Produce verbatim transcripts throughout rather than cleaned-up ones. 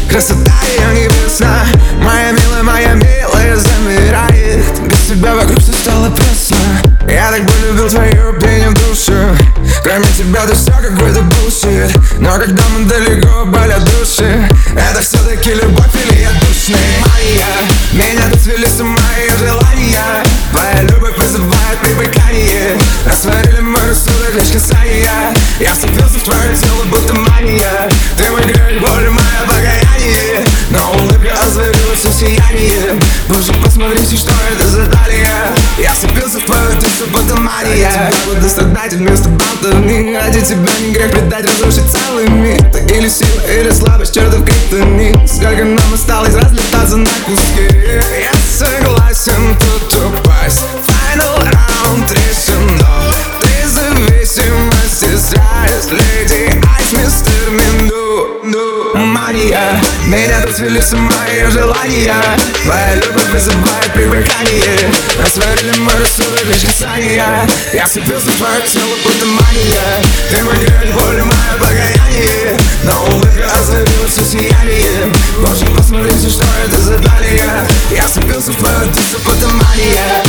Красота ее небесна. Моя милая, моя милая замирает. Без тебя вокруг все стало пресно. Я так бы любил твое пение в душе. Кроме тебя это все какой-то bullshit. Но когда мы далеко, болят души. Это все-таки любовь или я душный? Моя, меня тут свели с ума ее желания. Твоя любовь вызывает привыкание. Растворили мой рассудок лишь касания. Я вцепился в твое тело, будто мания. Ты мой грех, боль, мое покаяние. Но улыбка озарила все сияние. Боже, посмотрите, что это за далее. Я вцепился в твою душу, будто мания. Я тебя буду страдать вместо болтовни. Ради тебя не грех предать, разрушить целый мир. Ты или сила, или слабость, чертов криптонит. Сколько нам осталось разлетаться на куски. Я согласен тут упасть. Final round решено. Ты зависимость из Ice Lady Ice, мистер Минду. Мания, меня тут свели с ума ее желания. Твоя любовь вызывает привыкание. Растворили мой рассудок лишь касания. Я вцепился в твое тело, будто мания. Ты мой грех, боль, мое покаяние. Но улыбка озарила все сияние. Боже, посмотрите, что это за далее. Я вцепился в твою душу, будто мания.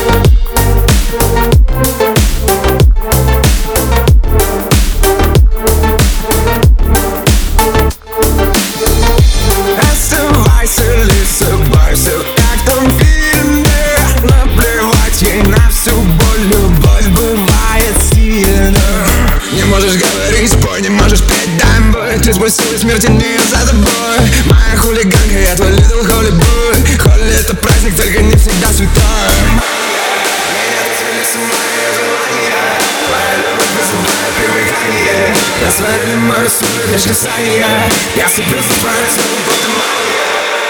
Оставайся или собайся, как в том фильме. Наплевать ей на всю боль. Любовь бывает сильна. Не можешь говорить, спой, не можешь петь, дай бой. Ты свой силы смерти не за тобой. Моя хулиганка, я твой little holy boy. Холли это праздник, только не всегда святой. Меня развели с ума ее желания. Твоя любовь вызывает привыкание. Растворили мой рассудок лишь касания. Я вцепился в твое тело, будто мания.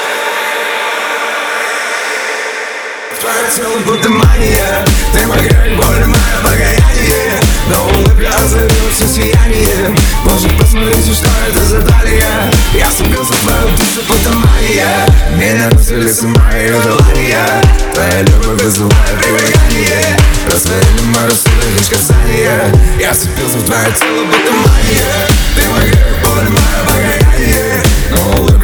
Твое тело, будто мания. Ты мой грех, боль, мое покаяние. Но улыбка озарила все сияние. Боже, посмотрите, что это за далее. Я вцепился в твою душу, будто мания. Меня развели с ума ее желания. Твоя любовь вызывает привыкание. Растворили мой рассудок лишь касания. Я вцепился в твое тело, будто мания. Ты мой грех, боль, мое покаяние. Но улыбка